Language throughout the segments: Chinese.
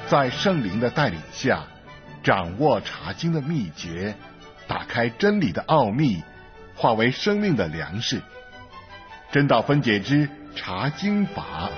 在圣灵的带领下，掌握查经的秘诀，打开真理的奥秘，化为生命的粮食。真道分解之查经法。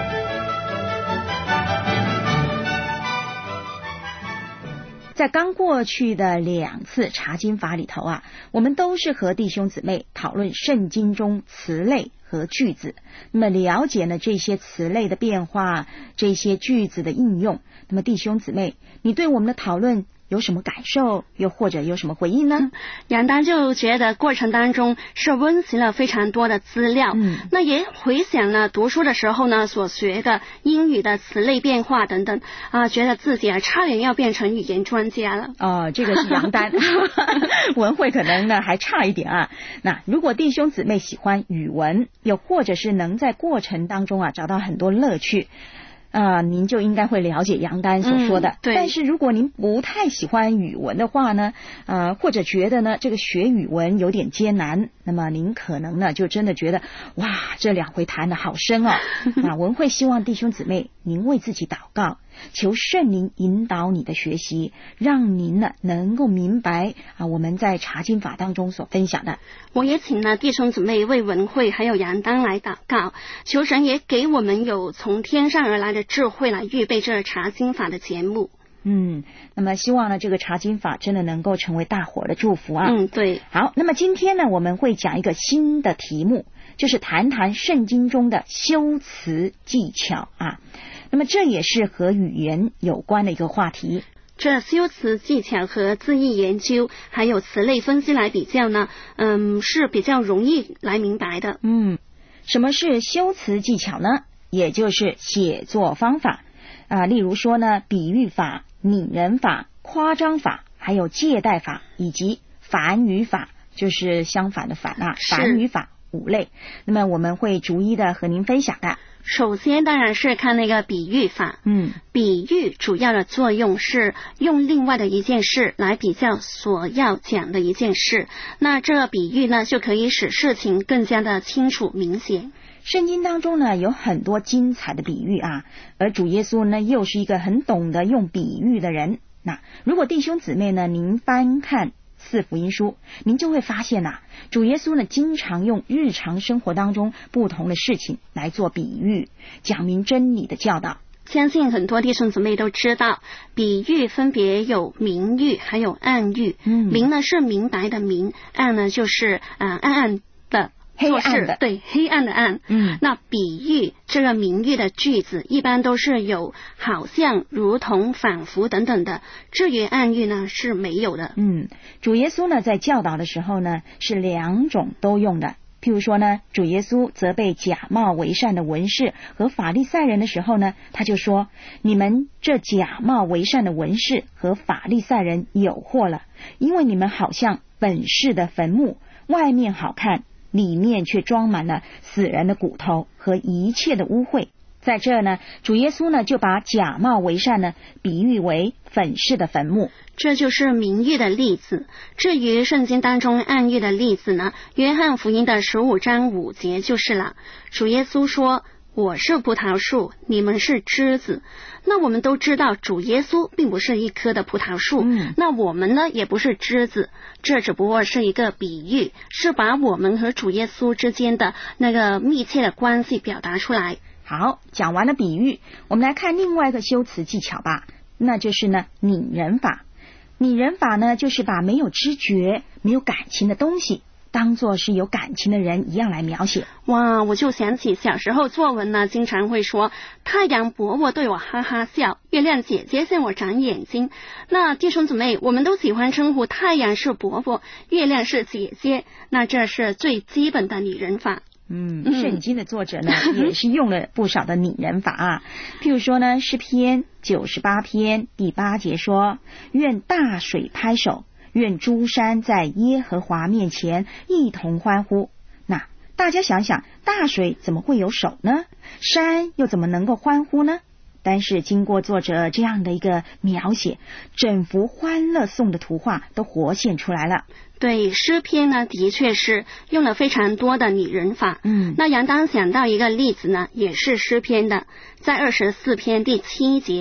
在刚过去的2次查经法里头啊，我们都是和弟兄姊妹讨论圣经中词类和句子，那么了解呢这些词类的变化，这些句子的应用。那么弟兄姊妹，你对我们的讨论有什么感受，又或者有什么回应呢？ 杨丹就觉得过程当中是温习了非常多的资料，那也回想了读书的时候呢所学的英语的词类变化等等啊，觉得自己差点要变成语言专家了。 这个是杨丹文慧可能呢还差一点啊。那如果弟兄姊妹喜欢语文，又或者是能在过程当中啊找到很多乐趣，您就应该会了解杨丹所说的。 对。 但是如果您不太喜欢语文的话呢，或者觉得呢这个学语文有点艰难，那么您可能呢就真的觉得哇，这2回谈的好深哦。文慧希望弟兄姊妹您为自己祷告，求圣灵引导你的学习，让您呢能够明白我们在查经法当中所分享的。 我也请了弟兄姊妹为文慧还有杨丹来祷告，求神也给我们有从天上而来的智慧来预备这查经法的节目。 那么希望呢这个查经法真的能够成为大伙的祝福啊。 对。 好，那么今天呢我们会讲一个新的题目，就是谈谈圣经中的修辞技巧啊。那么这也是和语言有关的一个话题。 这修辞技巧和字义研究还有词类分析来比较呢，是比较容易来明白的。 什么是修辞技巧呢？也就是写作方法例如说呢，比喻法、拟人法、夸张法，还有借代法以及反语法，就是相反的反反语法5类。那么我们会逐一的和您分享的。 首先当然是看那个比喻法。比喻主要的作用是用另外的一件事来比较所要讲的一件事，那这个比喻呢就可以使事情更加的清楚明显。 圣经当中呢有很多精彩的比喻而主耶稣呢又是一个很懂得用比喻的人。那如果弟兄姊妹呢您翻看4福音书，您就会发现主耶稣呢经常用日常生活当中不同的事情来做比喻，讲明真理的教导。 相信很多弟兄姊妹都知道，比喻分别有明喻还有暗喻。明呢是明白的明，暗呢就是暗暗的黑暗的， 对，黑暗的暗。那比喻这个明喻的句子一般都是有好像、如同、仿佛等等的，至于暗喻呢是没有的。 主耶稣呢在教导的时候呢是2种都用的。譬如说呢，主耶稣责备假冒为善的文士和法利赛人的时候呢，他就说，你们这假冒为善的文士和法利赛人有祸了，因为你们好像本市的坟墓，外面好看，里面却装满了死人的骨头和一切的污秽。在这呢，主耶稣呢就把假冒为善呢比喻为粉饰的坟墓， 这就是明喻的例子。至于圣经当中暗喻的例子呢，约翰福音的15章5节就是了。主耶稣说，我是葡萄树，你们是枝子。那我们都知道主耶稣并不是一棵的葡萄树，那我们呢也不是枝子，这只不过是一个比喻，是把我们和主耶稣之间的那个密切的关系表达出来。 好，讲完了比喻，我们来看另外一个修辞技巧吧，那就是呢拟人法。拟人法呢就是把没有知觉、没有感情的东西当作是有感情的人一样来描写。 哇，我就想起小时候作文呢经常会说，太阳伯伯对我哈哈笑，月亮姐姐向我长眼睛。那弟兄姊妹，我们都喜欢称呼太阳是伯伯，月亮是姐姐，那这是最基本的拟人法。 圣经的作者呢也是用了不少的拟人法譬如说呢，诗篇98篇第8节说，愿大水拍手，愿诸山在耶和华面前一同欢呼。那大家想想，大水怎么会有手呢？山又怎么能够欢呼呢？但是经过作者这样的一个描写，整幅欢乐颂的图画都活现出来了。 对，诗篇呢的确是用了非常多的拟人法。那杨当想到一个例子呢，也是诗篇的，在24篇第7节，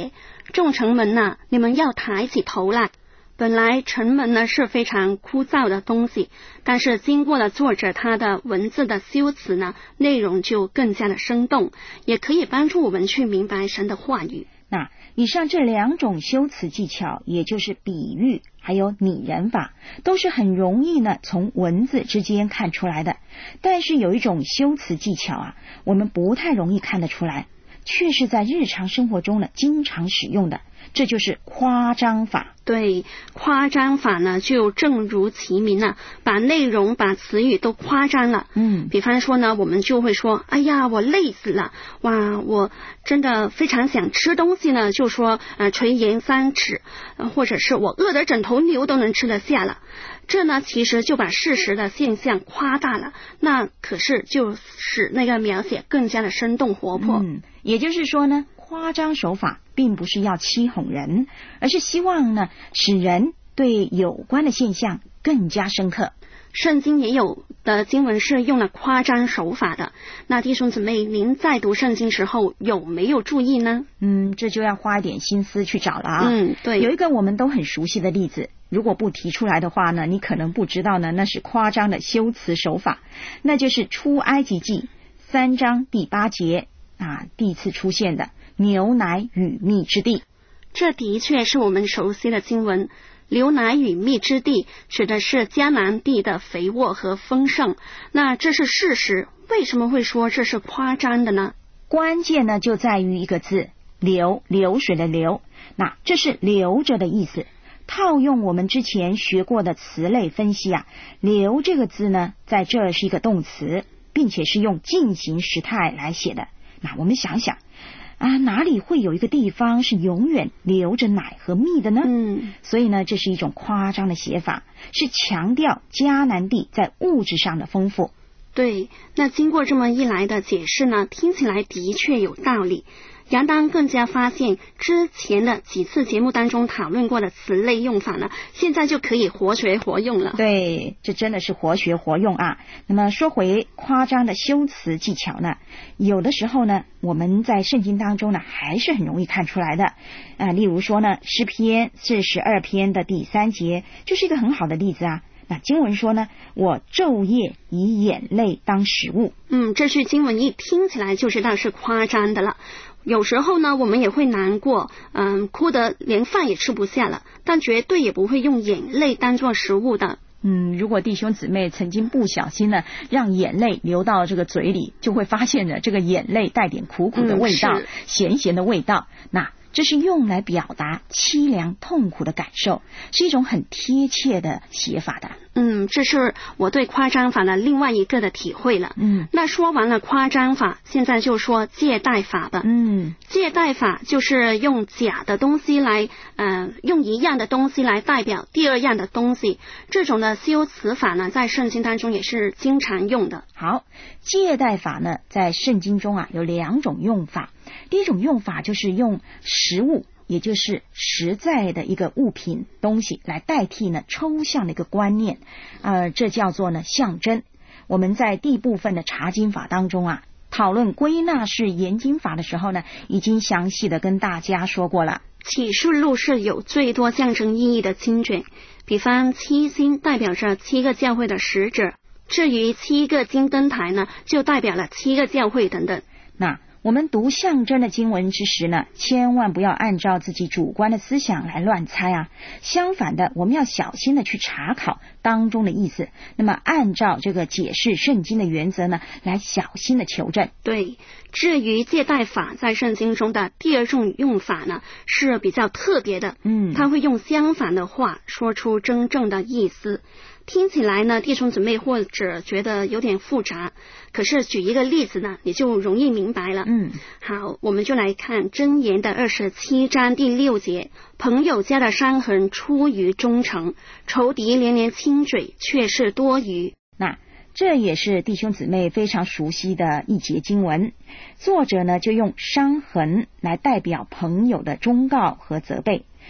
众臣们呐，你们要抬起头来。本来臣们呢是非常枯燥的东西，但是经过了作者他的文字的修辞呢，内容就更加的生动，也可以帮助我们去明白神的话语。 那以上这2种修辞技巧，也就是比喻还有拟人法，都是很容易呢从文字之间看出来的。但是有一种修辞技巧啊，我们不太容易看得出来，却是在日常生活中呢经常使用的，这就是夸张法。 对，夸张法呢就正如其名了，把内容把词语都夸张了。比方说呢，我们就会说，哎呀我累死了，哇我真的非常想吃东西呢，就说垂涎3尺，或者是我饿得枕头牛都能吃得下了。这呢其实就把事实的现象夸大了，那可是就使那个描写更加的生动活泼。 也就是说呢，夸张手法并不是要欺哄人，而是希望呢使人对有关的现象更加深刻。 圣经也有的经文是用了夸张手法的，那弟兄姊妹，您在读圣经时候有没有注意呢？ 这就要花一点心思去找了啊。 对， 有一个我们都很熟悉的例子，如果不提出来的话呢，你可能不知道呢，那是夸张的修辞手法，那就是出埃及记3章第8节第一次出现的牛奶与蜜之地。 这的确是我们熟悉的经文。牛奶与蜜之地指的是迦南地的肥沃和丰盛，那这是事实，为什么会说这是夸张的呢？ 关键呢就在于一个字，流，流水的流，那这是留着的意思。套用我们之前学过的词类分析流这个字呢在这儿是一个动词，并且是用进行时态来写的。那我们想想哪里会有一个地方是永远流着奶和蜜的呢？所以呢，这是一种夸张的写法，是强调迦南地在物质上的丰富。 对，那经过这么一来的解释呢，听起来的确有道理。杨当更加发现之前的几次节目当中讨论过的词类用法呢，现在就可以活学活用了。 对，这真的是活学活用那么说回夸张的修辞技巧呢，有的时候呢我们在圣经当中呢还是很容易看出来的例如说呢诗篇42篇的第3节就是一个很好的例子那经文说呢，我昼夜以眼泪当食物。 这句经文一听起来就知道是夸张的了。有时候呢我们也会难过，哭得连饭也吃不下了，但绝对也不会用眼泪当作食物的。 如果弟兄姊妹曾经不小心呢让眼泪流到这个嘴里，就会发现呢这个眼泪带点苦苦的味道，咸咸的味道，那这是用来表达凄凉痛苦的感受，是一种很贴切的写法的。 这是我对夸张法的另外一个的体会了。那说完了夸张法，现在就说借代法吧。借代法就是用假的东西来用一样的东西来代表第二样的东西，这种的修辞法呢在圣经当中也是经常用的。 好，借代法呢在圣经中有2种用法。第一种用法就是用实物，也就是实在的一个物品东西来代替呢抽象的一个观念，这叫做呢象征。我们在第一部分的查经法当中讨论归纳式研经法的时候呢，已经详细的跟大家说过了。 启示录是有最多象征意义的经卷，比方7星代表着7个教会的使者，至于7个金灯台呢就代表了7个教会等等。 那我们读象征的经文之时呢，千万不要按照自己主观的思想来乱猜相反的，我们要小心的去查考当中的意思，那么按照这个解释圣经的原则呢来小心的求证。 对，至于借代法在圣经中的第二种用法呢是比较特别的，他会用相反的话说出真正的意思。听起来呢弟兄姊妹或者觉得有点复杂，可是举一个例子呢你就容易明白了。好，我们就来看箴言的27章第6节，朋友家的伤痕出于忠诚，仇敌连连亲嘴却是多余。 那这也是弟兄姊妹非常熟悉的一节经文，作者呢就用伤痕来代表朋友的忠告和责备。那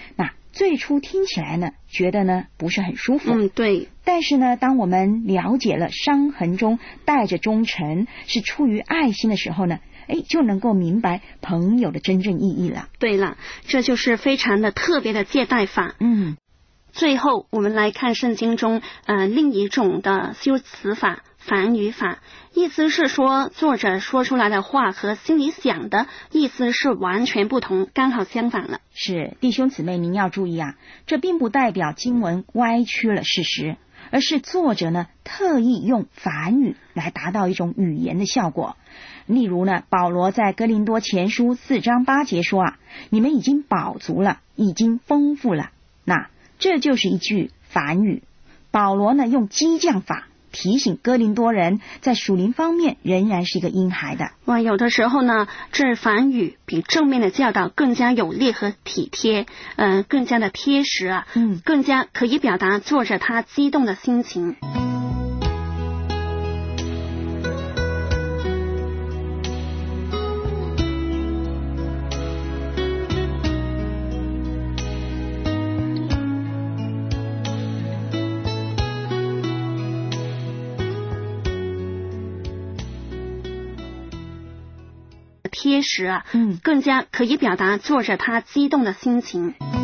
最初听起来呢，觉得呢不是很舒服。 对。 但是呢，当我们了解了伤痕中带着忠诚是出于爱心的时候呢，就能够明白朋友的真正意义了。 对了，这就是非常的特别的借贷法。最后我们来看圣经中另一种的修辞法，反语法，意思是说作者说出来的话和心里想的意思是完全不同，刚好相反了。 是，弟兄姊妹您要注意啊，这并不代表经文歪曲了事实，而是作者呢特意用反语来达到一种语言的效果。例如呢，保罗在哥林多前书4章8节说你们已经饱足了，已经丰富了，那这就是一句反语。保罗呢用激将法提醒哥林多人在属灵方面仍然是一个婴孩的。 有的时候呢，这反语比正面的教导更加有力和体贴，更加的贴实更加可以表达作者他激动的心情。贴实更加可以表达作者他激动的心情。